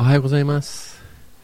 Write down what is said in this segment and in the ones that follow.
はようございます。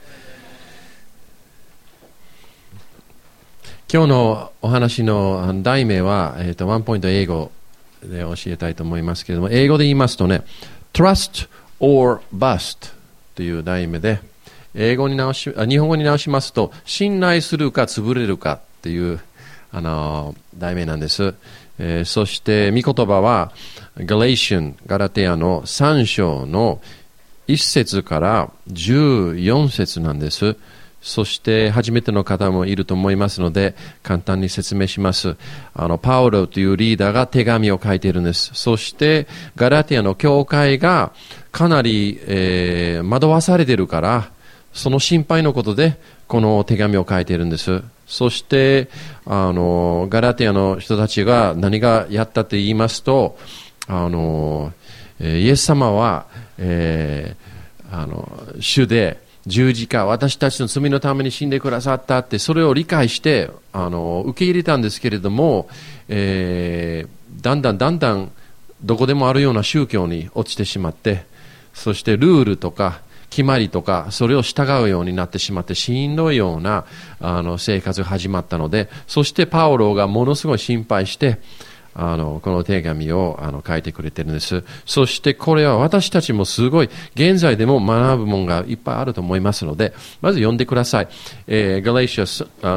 今日のお話の題名は、ワンポイント英語で教えたいと思いますけれども、英語で言いますとね、Trust or Bust という題名で、日本語に直しますと、信頼するか潰れるかという題名なんです。そして御言葉はガラテアの3章の1節から14節なんです。そして初めての方もいると思いますので簡単に説明します。パウロというリーダーが手紙を書いているんです。そしてガラテアの教会がかなり、惑わされているからその心配のことでこの手紙を書いているんです。そしてガラテアの人たちが何がやったと言いますとイエス様は、主で十字架、私たちの罪のために死んでくださったってそれを理解して受け入れたんですけれども、だんだんどこでもあるような宗教に落ちてしまって、そしてルールとか決まりとかそれを従うようになってしまってしんどいような生活が始まったので、そしてパウロがものすごい心配してこの手紙を書いてくれてるんです。そしてこれは私たちもすごい現在でも学ぶものがいっぱいあると思いますので、まず読んでください。ガラシア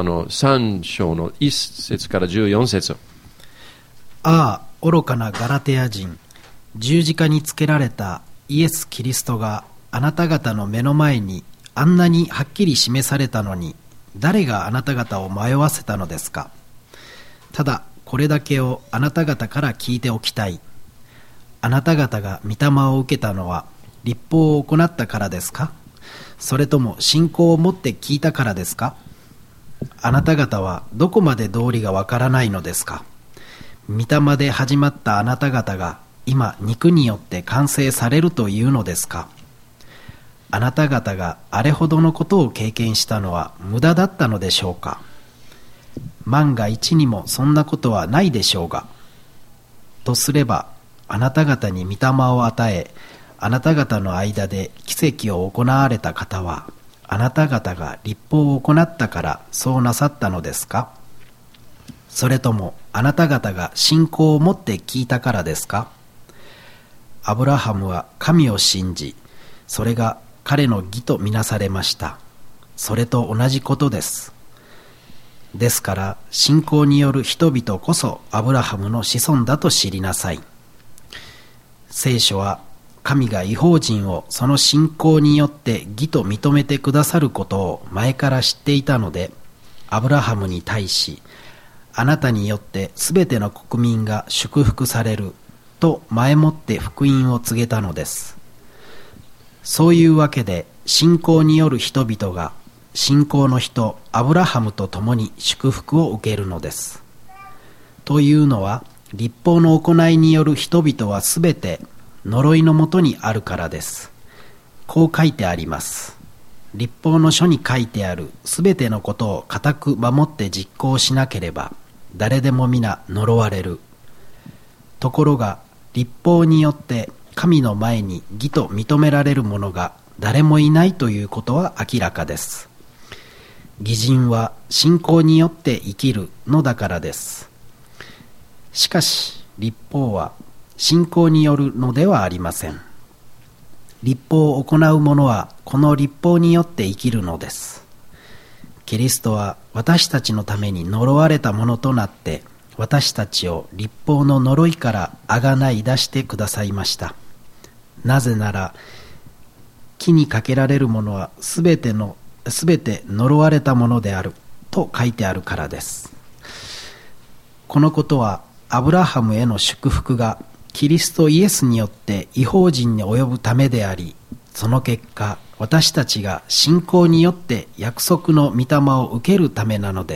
3章の1節から14節。 ああ愚かなガラテヤ人、十字架につけられたイエス・キリストがあなた方の目の前にあんなにはっきり示されたのに、誰があなた方を迷わせたのですか。ただこれだけをあなた方から聞いておきたい。あなた方が御霊を受けたのは律法を行ったからですか、それとも信仰を持って聞いたからですか。あなた方はどこまで道理がわからないのですか。御霊で始まったあなた方が今肉によって完成されるというのですか。あなた方があれほどのことを経験したのは無駄だったのでしょうか。万が一にもそんなことはないでしょうが。とすればあなた方に御霊を与え、あなた方の間で奇跡を行われた方はあなた方が律法を行ったからそうなさったのですか。それともあなた方が信仰を持って聞いたからですか。アブラハムは神を信じ、それが彼の義とみなされました。それと同じことです。ですから信仰による人々こそアブラハムの子孫だと知りなさい。聖書は神が異邦人をその信仰によって義と認めてくださることを前から知っていたので、アブラハムに対し、あなたによってすべての国民が祝福されると前もって福音を告げたのです。そういうわけで信仰による人々が信仰の人アブラハムと共に祝福を受けるのです。というのは律法の行いによる人々はすべて呪いのもとにあるからです。こう書いてあります。律法の書に書いてあるすべてのことを固く守って実行しなければ誰でも皆呪われる。ところが律法によって神の前に義と認められる者が誰もいないということは明らかです。義人は信仰によって生きるのだからです。しかし律法は信仰によるのではありません。律法を行う者はこの律法によって生きるのです。キリストは私たちのために呪われたものとなって私たちを律法の呪いからあがない出してくださいました。なぜなら木にかけられるものはすべて呪われたものであると書いてあるからです。このことはアブラハムへの祝福がキリストイエスによって異邦人に及ぶためであり、その結果私たちが信仰によって約束の御霊を受けるためなのです。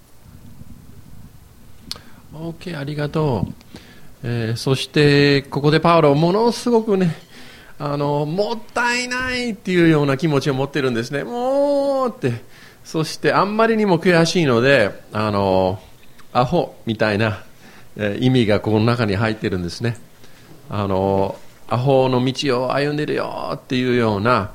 OK、 ありがとう。そしてここでパウロものすごくねもったいないっていうような気持ちを持ってるんですね。もうって、そしてあんまりにも悔しいのでアホみたいな意味がこの中に入ってるんですね。アホの道を歩んでるよっていうような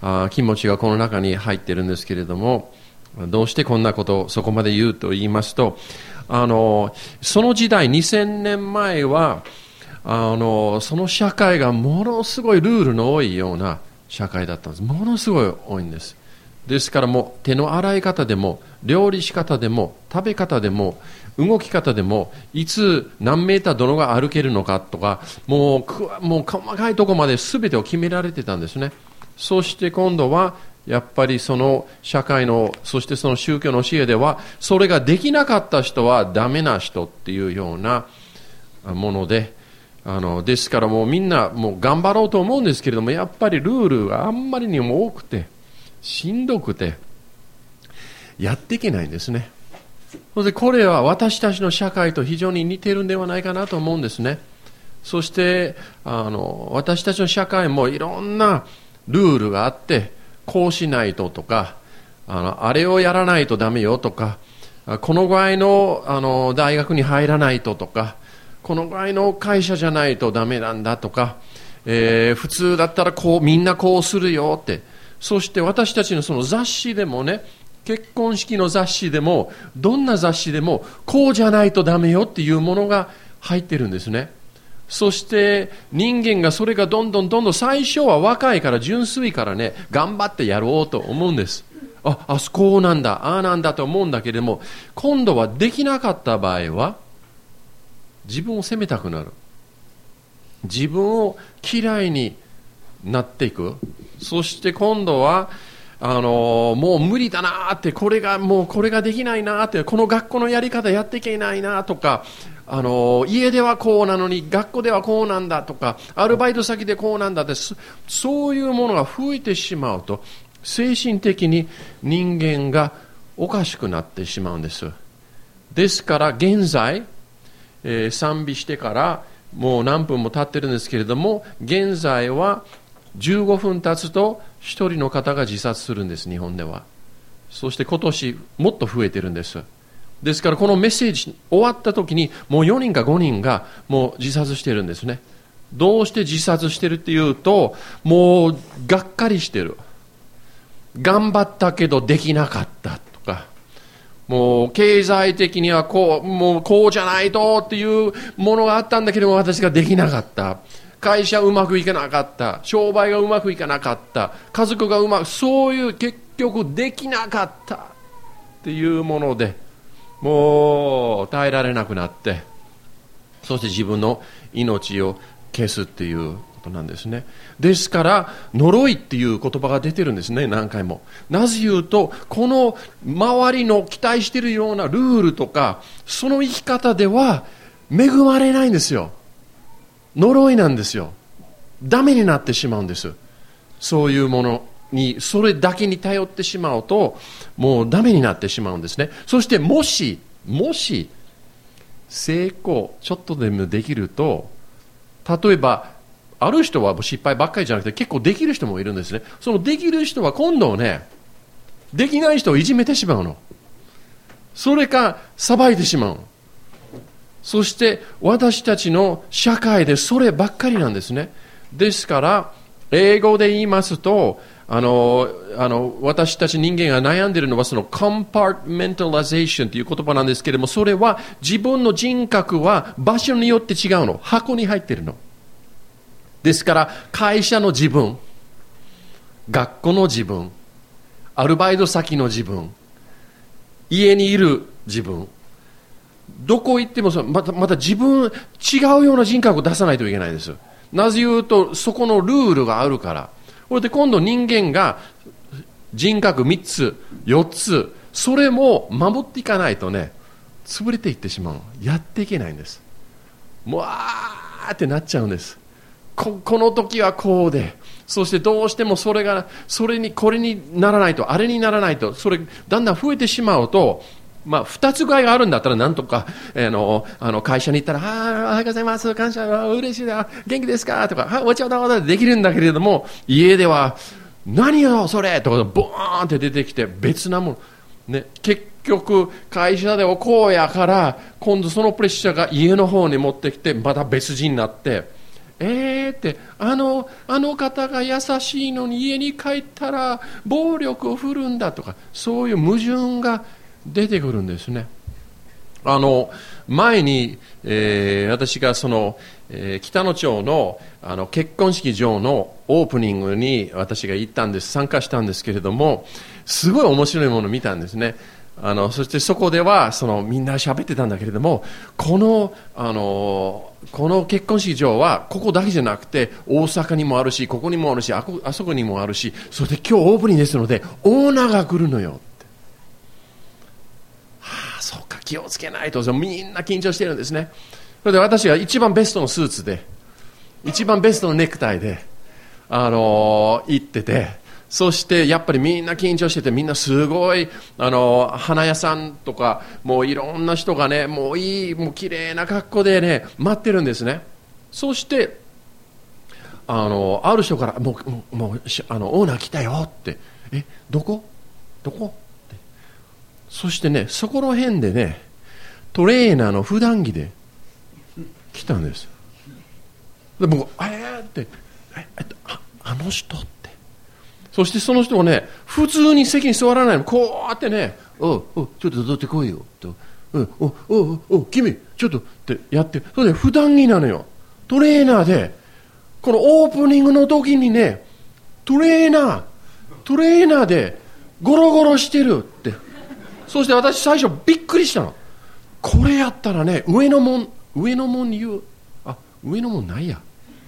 気持ちがこの中に入っているんですけれども、どうしてこんなことをそこまで言うと言いますと、その時代2000年前はその社会がものすごいルールの多いような社会だったんです。ものすごい多いんです。ですからもう手の洗い方でも料理し方でも食べ方でも動き方でもいつ何メーターどのが歩けるのかとかもう細かいところまで全てを決められてたんですね。そして今度はやっぱりその社会のそしてその宗教の教えではそれができなかった人はダメな人っていうようなもので、ですからもうみんなもう頑張ろうと思うんですけれども、やっぱりルールがあんまりにも多くてしんどくてやっていけないんですね。それでこれは私たちの社会と非常に似ているんではないかなと思うんですね。そして私たちの社会もいろんなルールがあって、こうしないととかあれをやらないとダメよとか、このぐらいの大学に入らないととか、このぐらいの会社じゃないとダメなんだとか、普通だったらみんなこうするよって。そして私たちのその雑誌でもね、結婚式の雑誌でもどんな雑誌でもこうじゃないとダメよっていうものが入ってるんですね。そして人間がそれがどんどん最初は若いから純粋からね、頑張ってやろうと思うんです。こうなんだ、ああなんだと思うんだけれども、今度はできなかった場合は自分を責めたくなる。自分を嫌いになっていく。そして今度はもう無理だなって、これができないなって、この学校のやり方やっていけないなとか、家ではこうなのに学校ではこうなんだとか、アルバイト先でこうなんだって、そういうものが増えてしまうと精神的に人間がおかしくなってしまうんです。ですから現在、賛美してからもう何分も経ってるんですけれども、現在は15分経つと1人の方が自殺するんです、日本では。そして今年もっと増えてるんです。ですからこのメッセージ終わった時にもう4人か5人がもう自殺しているんですね。どうして自殺してるっていうと、もうがっかりしてる。頑張ったけどできなかったとか、もう経済的にはもうこうじゃないとっていうものがあったんだけども、私ができなかった。会社うまくいかなかった。商売がうまくいかなかった。家族がそういう結局できなかったっていうもので、もう耐えられなくなって、そして自分の命を消すっていうことなんですね。ですから呪いっていう言葉が出てるんですね、何回も。なぜ言うと、この周りの期待しているようなルールとかその生き方では恵まれないんですよ。呪いなんですよ。ダメになってしまうんです。そういうものにそれだけに頼ってしまうともうダメになってしまうんですね。そしてもし成功ちょっとでもできると、例えばある人は失敗ばっかりじゃなくて結構できる人もいるんですね。そのできる人は今度ね、できない人をいじめてしまうの。それか裁いてしまうの。そして私たちの社会でそればっかりなんですね。ですから英語で言いますと、私たち人間が悩んでいるのはその compartmentalization という言葉なんですけれども、それは自分の人格は場所によって違うの。箱に入っているの。ですから会社の自分、学校の自分、アルバイト先の自分、家にいる自分、どこ行ってもまた自分違うような人格を出さないといけないです。なぜ言うとそこのルールがあるから。これで今度人間が人格3つ4つそれも守っていかないとね、潰れていってしまう。やっていけないんです。もうってなっちゃうんです。この時はこうで、そしてどうしてもこれにならないと、あれにならないと、それだんだん増えてしまうと、2つぐらいがあるんだったらなんとか、会社に行ったら、おはようございます、感謝、嬉しいな、元気ですかとか、お茶だできるんだけれども、家では、何よそれとか、ボーンって出てきて、別なもの。ね、結局、会社ではこうやから、今度そのプレッシャーが家の方に持ってきて、また別人になって、 ってあの方が優しいのに家に帰ったら暴力を振るんだとか、そういう矛盾が出てくるんですね。前に、私が北野町の結婚式場のオープニングに私が行ったんです、参加したんですけれども、すごい面白いものを見たんですね。そしてそこではみんな喋ってたんだけれども、この結婚式場はここだけじゃなくて大阪にもあるし、ここにもあるし、あそこにもあるし、それで今日オープニングですのでオーナーが来るのよって。そうか、気をつけないと。みんな緊張してるんですね。それで私が一番ベストのスーツで、一番ベストのネクタイで行ってて、そしてやっぱりみんな緊張してて、みんなすごい花屋さんとかもういろんな人がね、もう綺麗な格好でね待ってるんですね。そしてある人からもうオーナー来たよって、どこって、そしてね、そこら辺でねトレーナーの普段着で来たんです。で僕ってあの人って、そしてその人もね、普通に席に座らないの、こうやってね、ちょっと取ってこいよと、君ちょっとってやって、それで普段着なのよ、トレーナーで。このオープニングの時にね、トレーナーでゴロゴロしてるって。そして私最初びっくりしたの。これやったらね、上の門に言う、上の門ないや。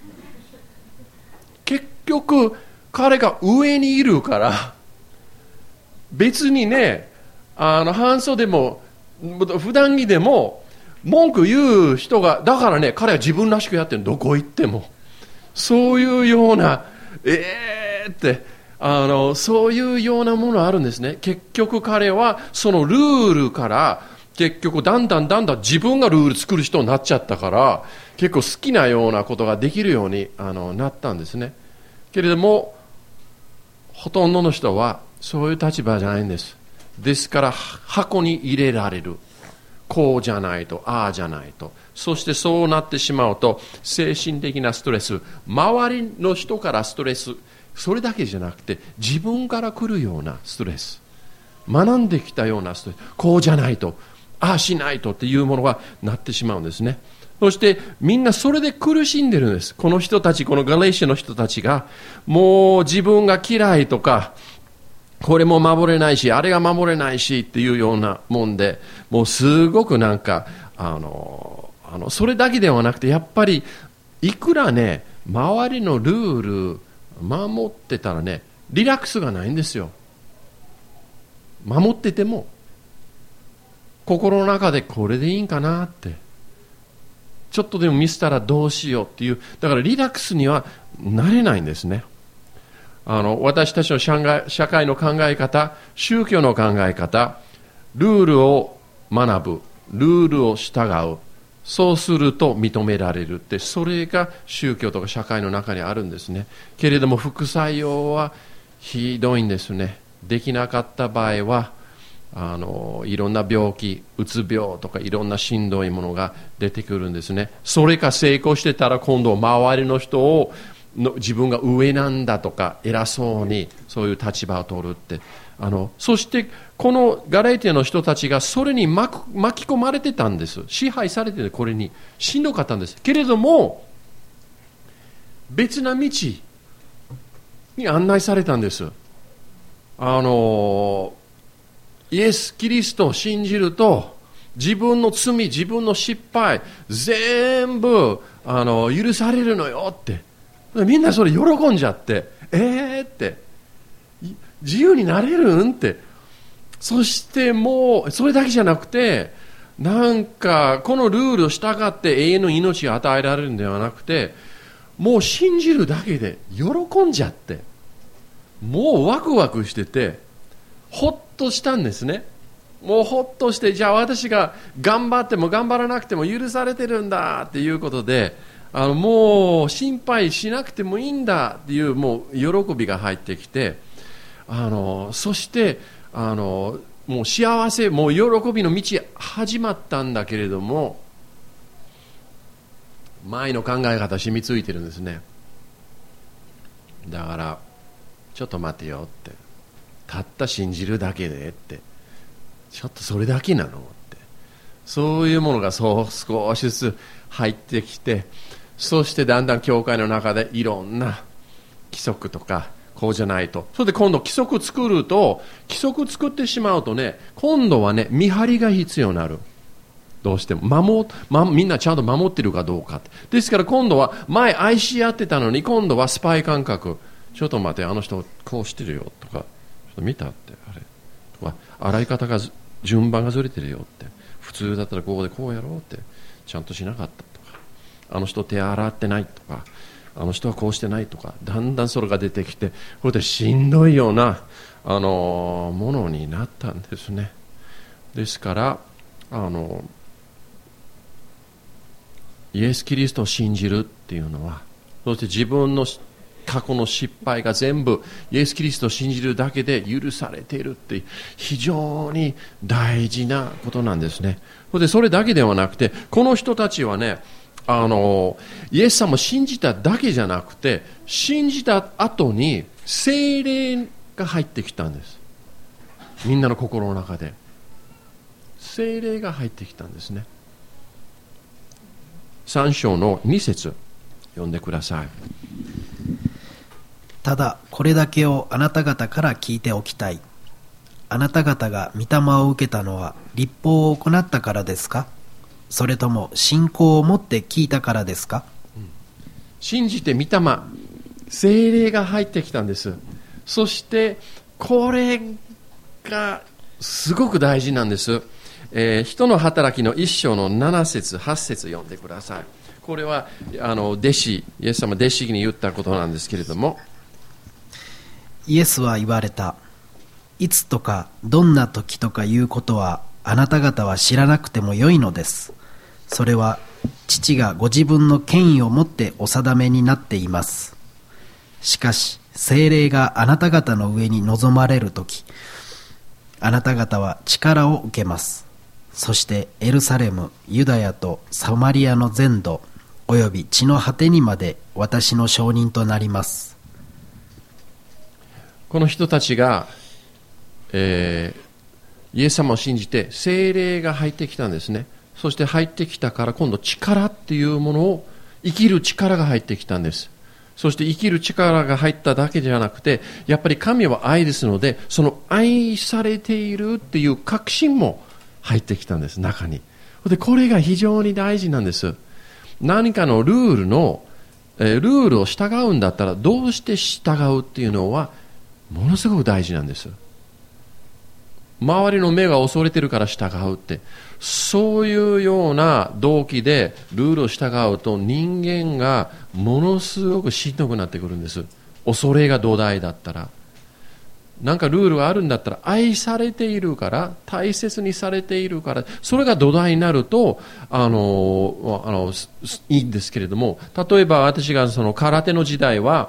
結局彼が上にいるから別にね、半袖も普段着でも文句言う人が、だからね、彼は自分らしくやってる。どこ行ってもそういうようなってそういうようなものあるんですね。結局彼はそのルールから結局だんだん自分がルール作る人になっちゃったから、結構好きなようなことができるようになったんですね。けれどもほとんどの人はそういう立場じゃないんです。ですから箱に入れられる。こうじゃないと、ああじゃないと。そしてそうなってしまうと精神的なストレス、周りの人からストレス、それだけじゃなくて自分から来るようなストレス、学んできたようなストレス、こうじゃないと、ああしないとっていうものがなってしまうんですね。そしてみんなそれで苦しんでるんです。この人たち、このガレーシアの人たちがもう自分が嫌いとか、これも守れないしあれが守れないしっていうようなもんで、もうすごくなんかそれだけではなくて、やっぱりいくらね周りのルール守ってたらね、リラックスがないんですよ。守ってても心の中でこれでいいんかなって、ちょっとでもミスったらどうしようっていう、だからリラックスにはなれないんですね。私たちの社会の考え方、宗教の考え方、ルールを学ぶ、ルールを従う、そうすると認められるって、それが宗教とか社会の中にあるんですね。けれども副作用はひどいんですね。できなかった場合はいろんな病気、うつ病とかいろんなしんどいものが出てくるんですね。それか成功してたら今度周りの人を自分が上なんだとか偉そうにそういう立場を取るって、そしてこのガレーティアの人たちがそれに巻き込まれてたんです。支配されてて、これにしんどかったんです。けれども別な道に案内されたんです。イエス・キリストを信じると自分の罪、自分の失敗全部許されるのよって。みんなそれ喜んじゃって、って自由になれるんって。そしてもうそれだけじゃなくて、なんかこのルールを従って永遠の命が与えられるんではなくて、もう信じるだけで喜んじゃって、もうワクワクしててほっとしたんですね。もうほっとして、じゃあ私が頑張っても頑張らなくても許されてるんだっていうことで、もう心配しなくてもいいんだっていうもう喜びが入ってきて、そしてもう幸せ、もう喜びの道始まったんだけれども、 前の考え方染みついてるんですね。だからちょっと待てよって、たった信じるだけでって、ちょっとそれだけなのって、そういうものが少しずつ入ってきて、そしてだんだん教会の中でいろんな規則とか、こうじゃないと、それで今度規則作ってしまうとね、今度はね、見張りが必要になる。どうしてもみんなちゃんと守ってるかどうかって。ですから今度は前愛し合ってたのに、今度はスパイ感覚。ちょっと待て、あの人こうしてるよとか、ちょっと見たって、あれとか、洗い方が順番がずれてるよって、普通だったらここでこうやろうって、ちゃんとしなかったとか、あの人手洗ってないとか、あの人はこうしてないとか、だんだんそれが出てきて、これでしんどいようなものになったんですね。ですからイエス・キリストを信じるっていうのは、そして自分の過去の失敗が全部イエス・キリストを信じるだけで許されているって非常に大事なことなんですね。それだけではなくて、この人たちはね、イエス様を信じただけじゃなくて、信じた後に聖霊が入ってきたんです。みんなの心の中で聖霊が入ってきたんですね。3章の2節読んでください。 ただこれだけをあなた方から聞いておきたい。あなた方が御霊を受けたのは律法を行ったからですか、それとも信仰を持って聞いたからですか。 信じて御霊、聖霊が入ってきたんです。そしてこれがすごく大事なんです。人の働きの1章の7節8節読んでください。これはイエス様弟子に言ったことなんですけれども、 イエスは言われた。いつとかどんな時とかいうことはあなた方は知らなくてもよいのです。それは父がご自分の権威を持ってお定めになっています。しかし聖霊があなた方の上に臨まれるとき、あなた方は力を受けます。そしてエルサレム、ユダヤとサマリアの全土および地の果てにまで私の証人となります。 この人たちが、イエス様を信じて聖霊が入ってきたんですね。そして入ってきたから今度力っていうものを、生きる力が入ってきたんです。そして生きる力が入っただけじゃなくて、やっぱり神は愛ですので、その愛されているっていう確信も入ってきたんです、中に。でこれが非常に大事なんです。何かのルールを従うんだったら、どうして従うっていうのはものすごく大事なんです。周りの目が恐れてるから従うって、そういうような動機でルールを従うと、人間がものすごくしんどくなってくるんです。恐れが土台だったら、なんかルールがあるんだったら、愛されているから、大切にされているから、それが土台になるといいんですけれども、例えば私がその空手の時代は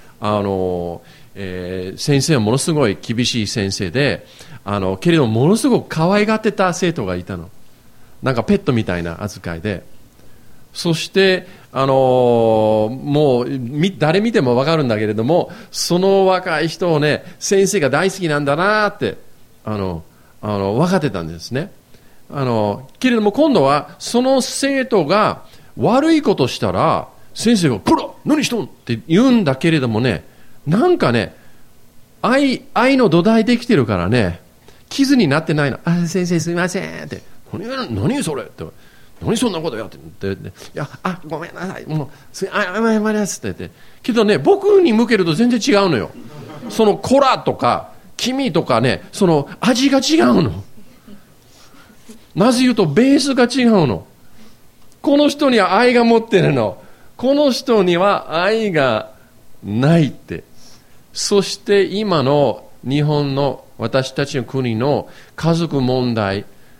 先生はものすごい厳しい先生で、けれどものすごく可愛がってた生徒がいたの。なんかペットみたいな扱いで、そしてもう誰見ても分かるんだけれども、その若い人をね、先生が大好きなんだなって分かってたんですね。けれども今度はその生徒が悪いことしたら、先生がプロ何しとんって言うんだけれどもね、なんかね、愛の土台できてるからね、傷になってないの。先生すみませんって、何それって、何そんなことやって、いや、ごめんなさい、もう謝りますって言って、けどね、僕に向けると全然違うのよ。そのコラとか君とかね、その味が違うの。なぜ言うとベースが違うの。この人には愛が持ってるの、この人には愛がないって。そして今の日本の私たちの国の家族問題、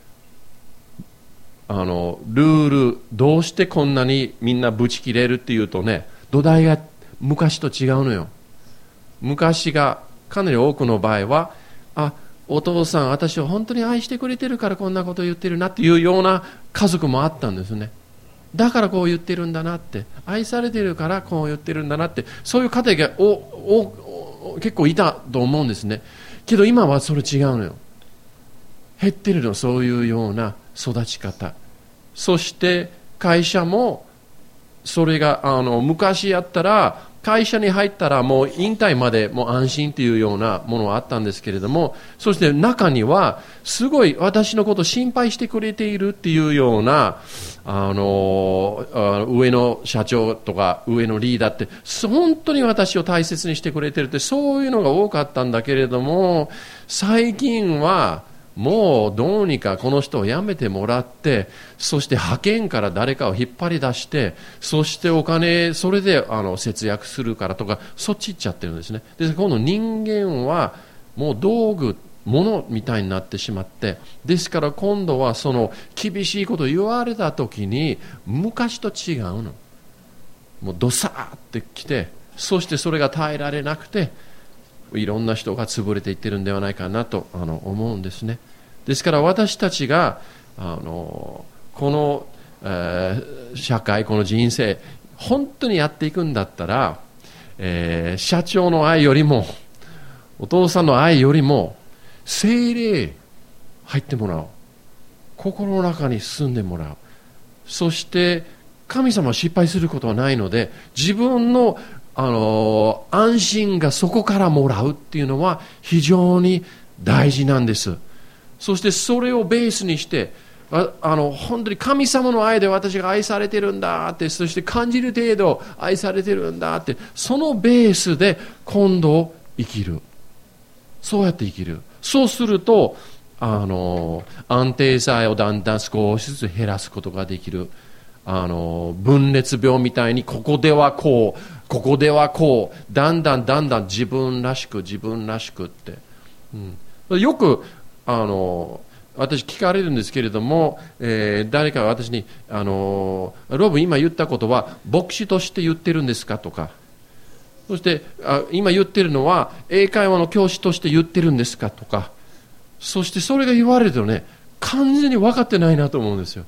ルール、どうしてこんなにみんなブチ切れるっていうとね、土台が昔と違うのよ。昔がかなり多くの場合は、お父さん私を本当に愛してくれてるからこんなこと言ってるなっていうような家族もあったんですね。 だからこう言ってるんだなって、愛されてるからこう言ってるんだなって、そういう家庭が結構いたと思うんですね。けど今はそれ違うのよ。減ってるの、そういうような育ち方。そして会社もそれが昔やったら会社に入ったらもう引退までもう安心というようなものはあったんですけれども、そして中にはすごい私のことを心配してくれているっていうような上の社長とか上のリーダーって本当に私を大切にしてくれてるって、そういうのが多かったんだけれども、最近はもうどうにかこの人を辞めてもらって、そして派遣から誰かを引っ張り出して、そしてお金それで節約するからとか、そっち行っちゃってるんですね。で今度人間はもう道具物みたいになってしまって、ですから今度はその厳しいことを言われた時に昔と違うの。もうドサーってきて、そしてそれが耐えられなくていろんな人が潰れていってるんではないかなと思うんですね。ですから私たちがこの、社会、この人生本当にやっていくんだったら、社長の愛よりもお父さんの愛よりも聖霊入ってもらおう、心の中に住んでもらう。そして神様は失敗することはないので、自分の安心がそこからもらうっていうのは非常に大事なんです。そしてそれをベースにして本当に神様の愛で私が愛されてるんだって、そして感じる程度愛されてるんだって、そのベースで今度生きる。そうやって生きる。そうすると安定さをだんだん少しずつ減らすことができる。分裂病みたいにここではこう、ここではこう、だんだん自分らしくって、よく私聞かれるんですけれども、誰かが私にロブ今言ったことは牧師として言ってるんですかとか、そして今言ってるのは英会話の教師として言ってるんですかとか、そしてそれが言われるとね、完全に分かってないなと思うんですよ。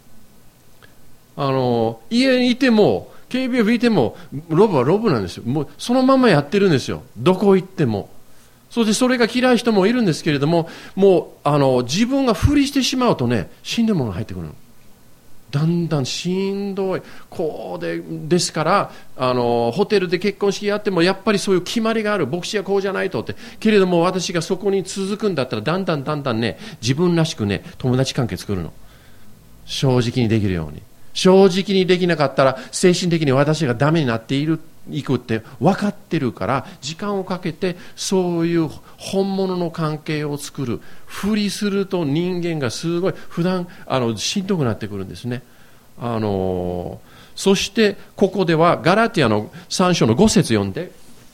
家にいても KBF いてもロブはロブなんですよ。もうそのままやってるんですよ、どこ行っても。そしてそれが嫌い人もいるんですけれども、もう自分が不利してしまうとね、死んでものが入ってくるの。だんだんしんどいこうですからホテルで結婚式やってもやっぱりそういう決まりがある。牧師はこうじゃないとって、けれども私がそこに続くんだったらだんだんね、自分らしくね、友達関係作るの。正直にできるように。正直にできなかったら精神的に私がダメになっていくって分かってるから、時間をかけてそういう本物の関係を作る。不利すると人間がすごい普段しんどくなってくるんですね。そしてここではガラティアの3章の5節読んで。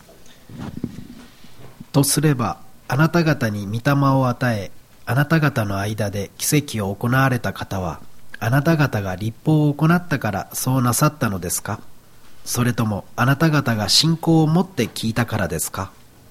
とすればあなた方に御霊を与え、あなた方の間で奇跡を行われた方はあなた方が律法を行ったからそうなさったのですか？それともあなた方が信仰を持って聞いたからですか？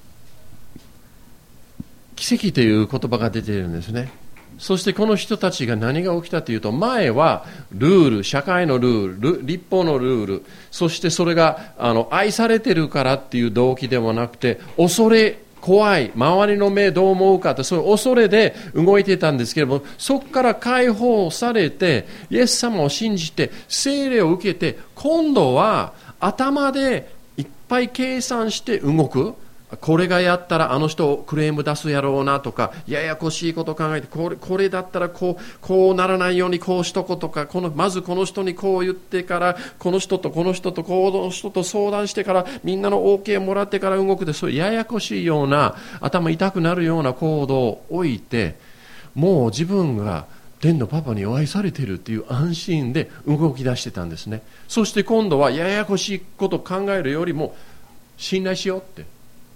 奇跡という言葉が出ているんですね。そしてこの人たちが何が起きたというと、前はルール、社会のルール、律法のルール、そしてそれが愛されてるからっていう動機ではなくて、恐れ、怖い、周りの目どう思うかって、そういう恐れで動いていたんですけれども、そこから解放されてイエス様を信じて聖霊を受けて、今度は頭でいっぱい計算して動く。これがやったらあの人クレーム出すやろうなとか、ややこしいこと考えて、これだったらこうならないようにこうしとことか、まずこの人にこう言ってから、この人とこの人とこの人と相談してから、みんなの OK もらってから動くで、そういうややこしいような、頭痛くなるような行動を置いて、もう自分が天のパパにお愛されているという安心で動き出してたんですね。そして今度はややこしいことを考えるよりも信頼しようって、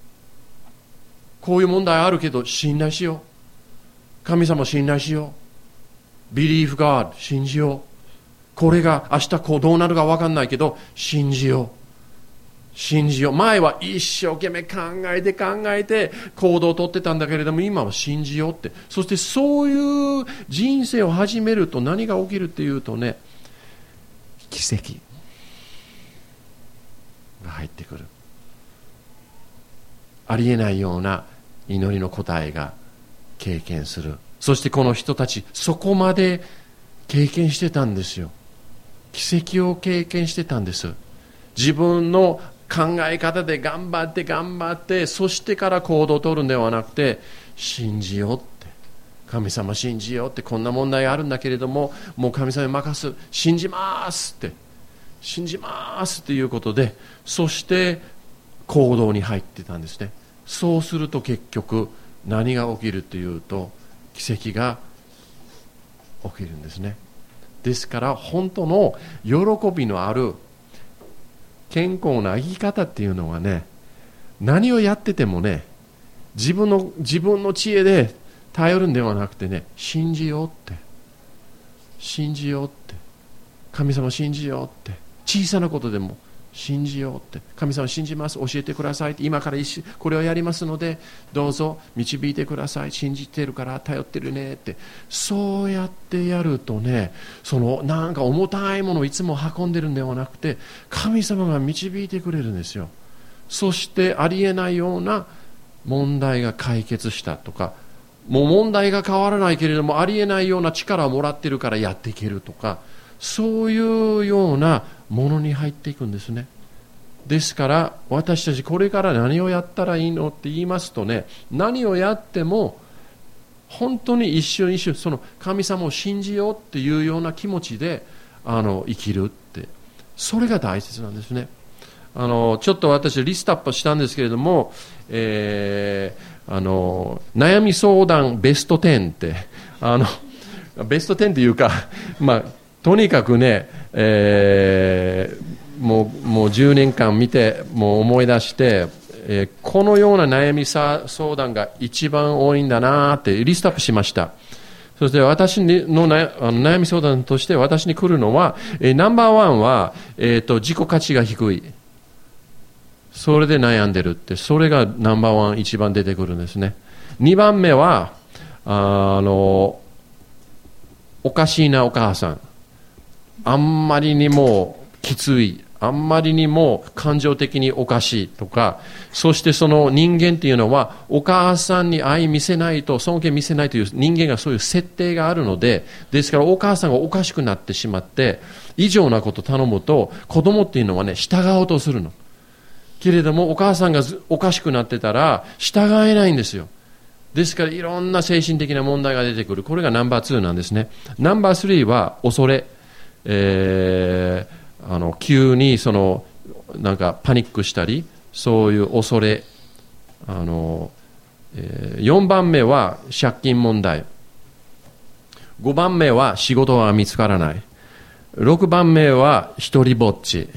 こういう問題あるけど信頼しよう、神様信頼しよう、 Believe God 信じよう、これが明日こうどうなるか分かんないけど信じよう。前は一生懸命考えて行動をとってたんだけれども、今は信じようって。そしてそういう人生を始めると何が起きるっていうとね、 奇跡が入ってくる。ありえないような祈りの答えが経験する。そしてこの人たちそこまで経験してたんですよ。奇跡を経験してたんです。自分の考え方で頑張ってそしてから行動を取るんではなくて、信じようって、神様信じようって、こんな問題があるんだけれどももう神様に任す、信じますっていうことで、そして行動に入ってたんですね。そうすると結局何が起きるというと、奇跡が起きるんですね。ですから本当の喜びのある健康な生き方っていうのはね、何をやっててもね、自分の知恵で頼るんではなくてね、信じようって、神様信じようって、小さなことでも信じようって、神様信じます、教えてくださいって、今からこれをやりますのでどうぞ導いてください、信じてるから頼ってるねって、そうやってやるとね、そのなんか重たいものをいつも運んでるんではなくて、神様が導いてくれるんですよ。そしてありえないような問題が解決したとか、もう問題が変わらないけれどもありえないような力をもらってるからやっていけるとか、そういうようなものに入っていくんですね。ですから私たちこれから何をやったらいいのって言いますとね、何をやっても本当に一瞬その神様を信じようっていうような気持ちで生きるって、それが大切なんですね。ちょっと私リストアップしたんですけれども、悩み相談ベスト10ってベスト10っていうか、とにかくね、もう10年間見てもう思い出して、このような悩み相談が一番多いんだなってリストアップしました。そして私の悩み相談として私に来るのは、ナンバーワンは、自己価値が低い、それで悩んでるって、それがナンバーワン一番出てくるんですね。2番目はおかしいなお母さん、あんまりにもきつい、あんまりにも感情的におかしいとか、そしてその人間っていうのはお母さんに愛見せないと、尊敬見せないという人間がそういう設定があるので、ですからお母さんがおかしくなってしまって異常なこと頼むと、子供っていうのはね従おうとするのけれども、お母さんがおかしくなってたら従えないんですよ。ですからいろんな精神的な問題が出てくる。これがナンバー2なんですね。ナンバー3は恐れ、急になんかパニックしたり、そういう恐れ、4番目は借金問題、5番目は仕事が見つからない、6番目は一人ぼっち、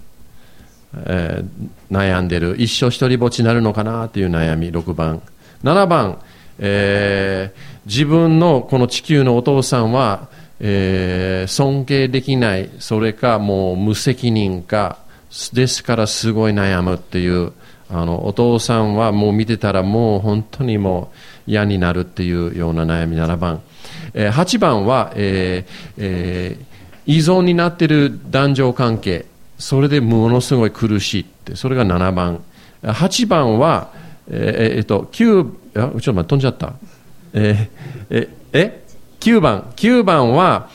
悩んでる、一生一人ぼっちになるのかなという悩み、6番。7番、自分のこの地球のお父さんは、尊敬できない、それかもう無責任か、ですからすごい悩むっていう、お父さんはもう見てたらもう本当にもう嫌になるっていうような悩み、7番。8番は、依存になっている男女関係、それでものすごい苦しいって、それが7番。8番は、9、ちょっと待って、飛んじゃった。9番は、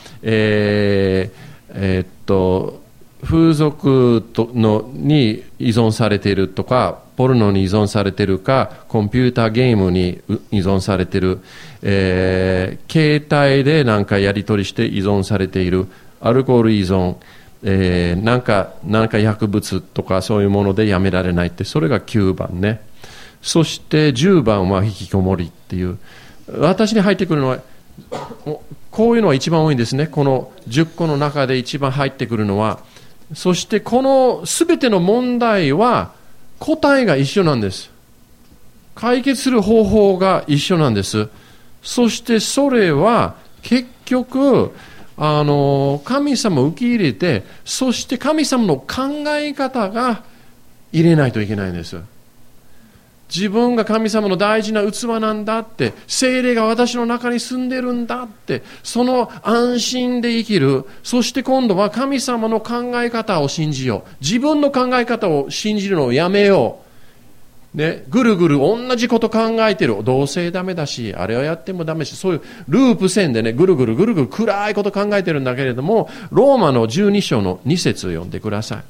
風俗に依存されているとか、ポルノに依存されているか、コンピューターゲームに依存されている、携帯でなんかやり取りして依存されている、アルコール依存、なんか薬物とかそういうものでやめられないって、それが9番ね。そして10番は引きこもりっていう、私に入ってくるのはこういうのが一番多いんですね。この10個の中で一番入ってくるのは、そしてこの全ての問題は答えが一緒なんです。解決する方法が一緒なんです。そしてそれは結局神様を受け入れて、そして神様の考え方が入れないといけないんです。 自分が神様の大事な器なんだって、聖霊が私の中に住んでるんだって、その安心で生きる。そして今度は神様の考え方を信じよう。自分の考え方を信じるのをやめよう。ね、ぐるぐる同じこと考えてる。どうせダメだし、あれはやってもダメし、そういうループ線でね、ぐるぐるぐるぐる暗いこと考えてるんだけれども、ローマの12章の2節を読んでください。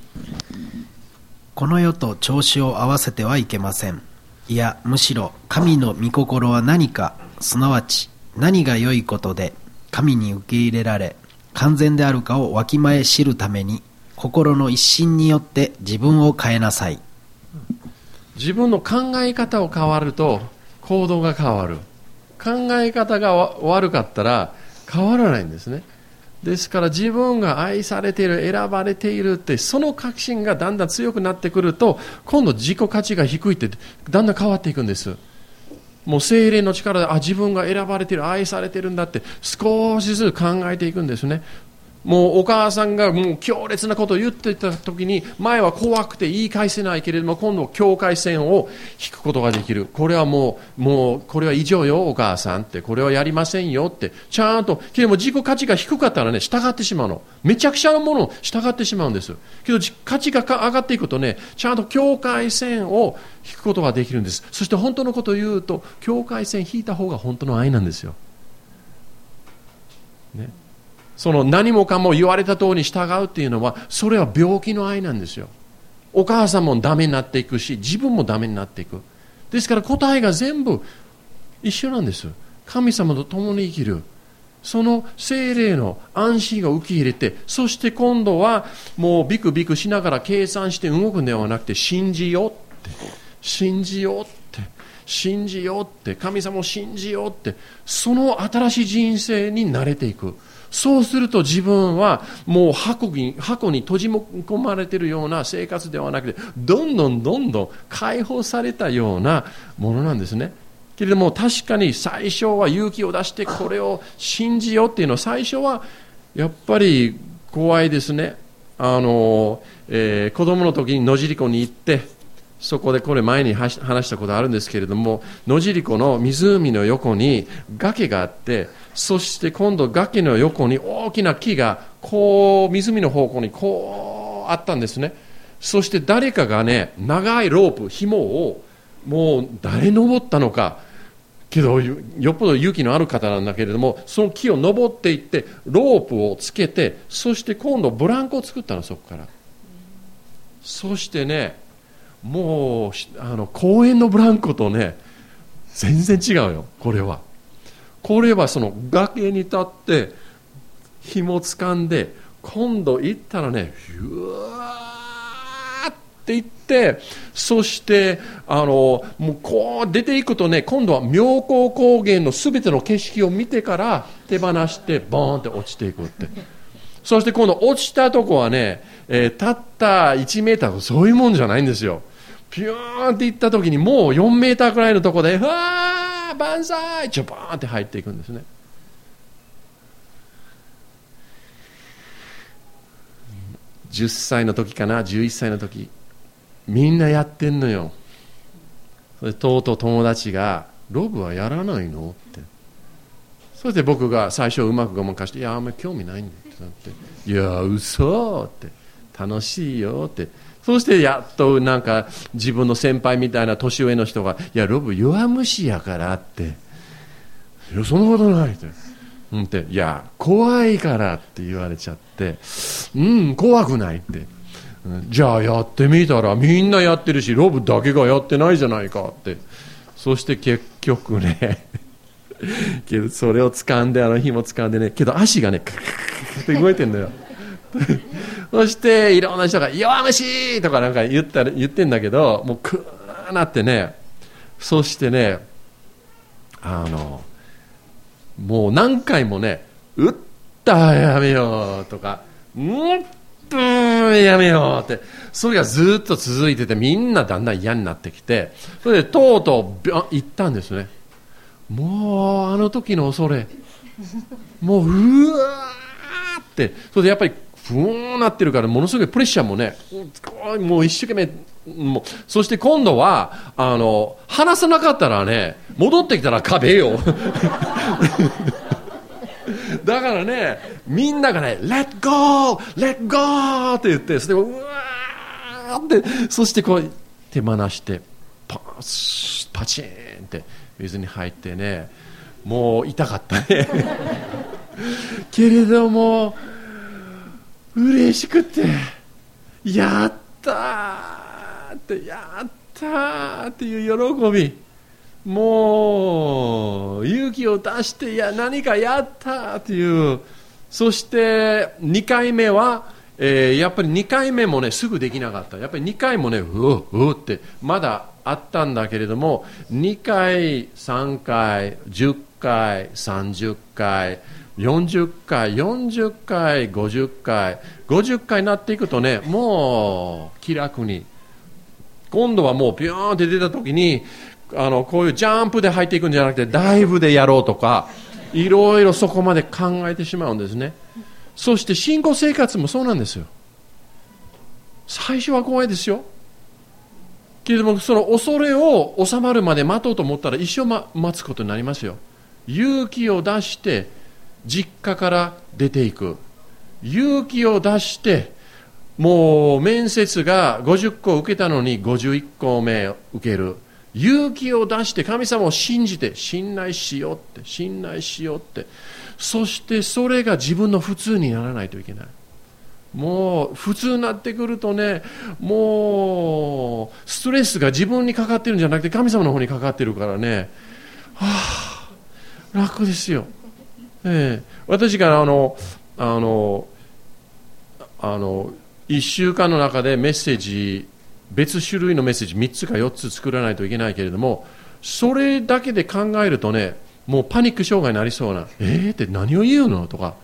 この世と調子を合わせてはいけません。いや、むしろ神の御心は何か、すなわち何が良いことで神に受け入れられ完全であるかをわきまえ知るために、心の一心によって自分を変えなさい。 自分の考え方を変わると行動が変わる。考え方が悪かったら変わらないんですね。ですから自分が愛されている、選ばれているって、その確信がだんだん強くなってくると、今度自己価値が低いってだんだん変わっていくんです。もう聖霊の力で、自分が選ばれている、愛されているんだって少しずつ考えていくんですね。もうお母さんがもう強烈なことを言っていた時に、前は怖くて言い返せないけれども、今度境界線を引くことができる。これはもうこれは異常よお母さんって、これはやりませんよって、ちゃんと。けども自己価値が低かったらね、従ってしまうの。めちゃくちゃなものを従ってしまうんです。けど価値が上がっていくとね、ちゃんと境界線を引くことができるんです。そして本当のことを言うと、境界線引いた方が本当の愛なんですよ。ね。その何もかも言われた通りに従うっていうのは、それは病気の愛なんですよ。お母さんもダメになっていくし、自分もダメになっていく。ですから答えが全部一緒なんです。神様と共に生きる。その聖霊の安心を受け入れて、そして今度はもうビクビクしながら計算して動くのではなくて、信じようって、信じようって、信じようって、神様を信じようって、その新しい人生に慣れていく。そうすると自分はもう箱に閉じ込まれているような生活ではなくて、どんどん解放されたようなものなんですね。けれども確かに最初は勇気を出してこれを信じようっていうのは、最初はやっぱり怖いですね。子供の時に野尻湖に行って、そこでこれ前に話したことあるんですけれども、野尻湖の湖の横に崖があって、そして今度崖の横に大きな木がこう湖の方向にこうあったんですね。そして誰かがね、長いロープ、紐をもう誰登ったのか、けどよっぽど勇気のある方なんだけれども、その木を登っていってロープをつけて、そして今度ブランコを作ったの、そこから。そしてね、もう公園のブランコとね全然違うよ。これはその崖に立って紐掴んで、今度行ったらね、うわーって行って、そしてもうこう出ていくとね、今度は妙高高原のすべての景色を見てから手放してボーンって落ちていくって。そして今度落ちたとこはね、たった1メーター、そういうもんじゃないんですよ。ピューンって行った時にもう4メーターくらいのところで、わー万歳ちょバーンって入っていくんですね。10歳の時かな、11歳の時、みんなやってんのよ。それとうとう友達が、ロブはやらないのって。それで僕が最初うまくごまかして、いやあんまり興味ないんだってなって、いや嘘って楽しいよって。そしてやっとなんか自分の先輩みたいな年上の人が、いやロブ弱虫やからって、いやそんなことないって、いや怖いからって言われちゃって、怖くないって、じゃあやってみたらみんなやってるし、ロブだけがやってないじゃないかって。そして結局ねけどそれを掴んで、紐掴んでね、けど足がねククククって動いてんだよそしていろんな人が弱虫とかなんか言ってんだけど、もうクーなってね、そしてね、もう何回もね、打ったやめようとか、やめようって、それがずっと続いてて、みんなだんだん嫌になってきて、それでとうとう行ったんですね。もうあの時の恐れ、もううわーって、それでやっぱりふーんなってるから、ものすごいプレッシャーもね、もう一生懸命もうそして今度は話さなかったらね、戻ってきたら壁よだからね、みんながね Let go! Let go! って言って、それでうわーって、そしてこう手放してパチンって水に入ってね、もう痛かったねけれども嬉しくて、やったーってやったーっていう喜び、もう勇気を出して、いや何かやったっていう。そして2回目は、やっぱり2回目もねすぐできなかった。やっぱり2回もねうってまだあったんだけれども、2回3回10回30回40回40回50回50回になっていくとね、もう気楽に、今度はもうピューンって出た時にこういうジャンプで入っていくんじゃなくてダイブでやろうとか、いろいろそこまで考えてしまうんですね。そして信仰生活もそうなんですよ。最初は怖いですよ。けれどもその恐れを収まるまで待とうと思ったら一生待つことになりますよ。勇気を出して実家から出ていく、勇気を出してもう面接が50個受けたのに51個目受ける、勇気を出して神様を信じて信頼しようって、そしてそれが自分の普通にならないといけない。もう普通になってくるとね、もうストレスが自分にかかってるんじゃなくて神様の方にかかってるからね、楽ですよ。私が1週間の中でメッセージ、別種類のメッセージ3つか4つ作らないといけないけれども、それだけで考えるとね、もうパニック障害になりそうな、って何を言うのとか、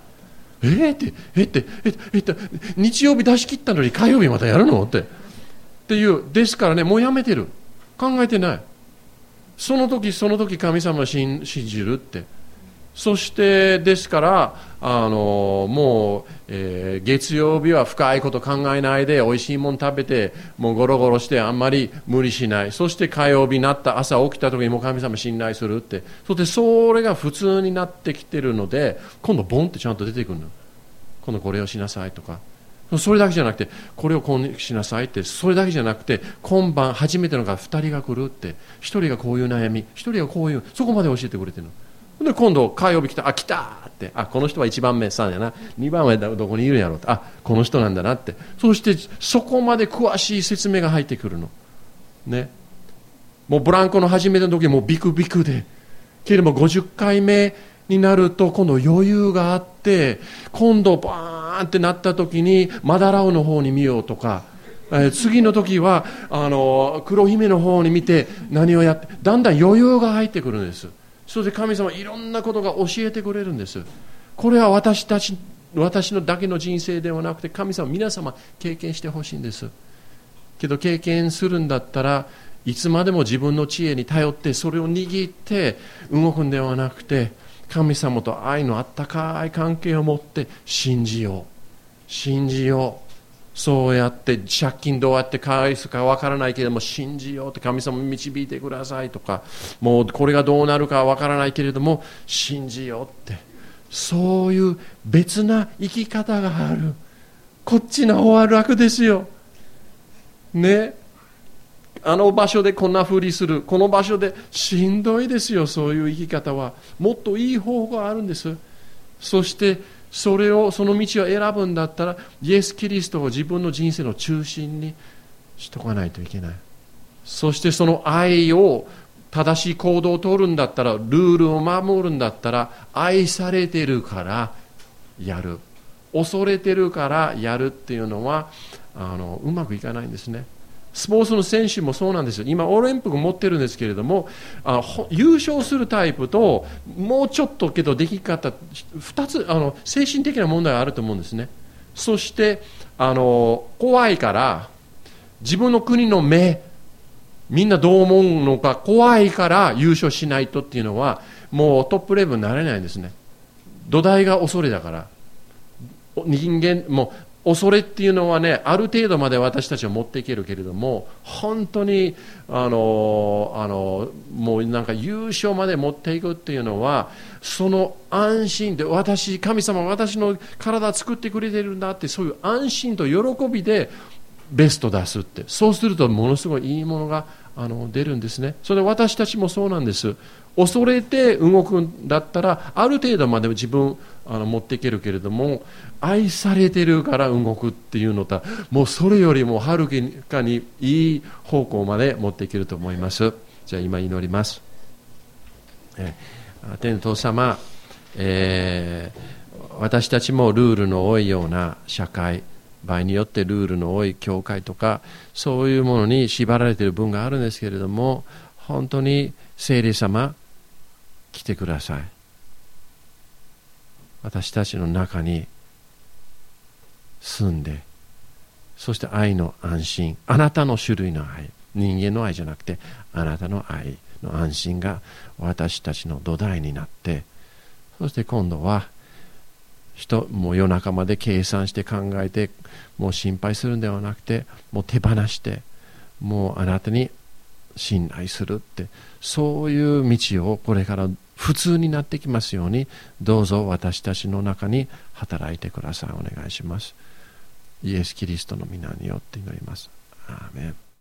日曜日出し切ったのに火曜日またやるのっていう、ですからね、もうやめてる、考えてない、その時その時神様を信じるって。そしてですからもう、月曜日は深いこと考えないで、おいしいもの食べてもうゴロゴロしてあんまり無理しない。そして火曜日になった朝起きた時にもう神様信頼するって。そしてそれが普通になってきてるので、今度ボンってちゃんと出てくるの。今度これをしなさいとか、それだけじゃなくてこれをこうしなさいって、それだけじゃなくて今晩初めてのが2人が来るって、1人がこういう悩み、1人がこういう、そこまで教えてくれてるの。で今度火曜日来た、来たって、この人は1番目さんやな、2番はどこにいるんやろうって、この人なんだなって、そしてそこまで詳しい説明が入ってくるのね。もうブランコの初めの時もうビクビクで、けれども50回目になると今度余裕があって、今度バーンってなった時にマダラオの方に見ようとか、次の時は黒姫の方に見て何をやって、だんだん余裕が入ってくるんです。そして神様いろんなことが教えてくれるんです。これは私のだけの人生ではなくて、神様皆様経験してほしいんです。けど経験するんだったらいつまでも自分の知恵に頼ってそれを握って動くんではなくて、神様と愛のあったかい関係を持って信じよう。そうやって借金どうやって返すかわからないけれども信じようって、神様に導いてくださいとか、もうこれがどうなるかわからないけれども信じようって、そういう別な生き方がある。こっちの方は楽ですよね。場所でこんなふりする、この場所でしんどいですよ。そういう生き方はもっといい方法があるんです。そしてその道を選ぶんだったら、イエス・キリストを自分の人生の中心にしとかないといけない。そしてその愛を、正しい行動を取るんだったら、ルールを守るんだったら、愛されてるからやる、恐れてるからやるっていうのはうまくいかないんですね。スポーツの選手もそうなんですよ。今オリンピック持ってるんですけれども、優勝するタイプともうちょっとけどでき方2つ精神的な問題があると思うんですね。そして怖いから、自分の国のみんなどう思うのか怖いから優勝しないとっていうのはもうトップレベルになれないんですね。土台が恐れだから。人間も恐れっていうのはね、ある程度まで私たちは持っていけるけれども、本当にもうなんか優勝まで持っていくっていうのは、その安心で、神様は私の体を作ってくれてるんだって、そういう安心と喜びでベスト出すって、そうするとものすごいいいものが出るんですね。それで私たちもそうなんです。恐れて動くんだったら、ある程度まで自分持っていけるけれども、愛されてるから動くっていうのと、もうそれよりもはるかにいい方向まで持っていけると思います。じゃあ今祈ります。天の父様、私たちもルールの多いような社会、場合によってルールの多い教会とか、そういうものに縛られている分があるんですけれども、本当に聖霊様来てください。私たちの中に住んで、そして愛の安心、あなたの種類の愛、人間の愛じゃなくてあなたの愛の安心が私たちの土台になって、そして今度はもう夜中まで計算して考えて、もう心配するんではなくて、もう手放して、もうあなたに信頼するって、そういう道をこれから普通になってきますように、どうぞ私たちの中に働いてください。お願いします。イエス・キリストの皆によって祈ります。アーメン。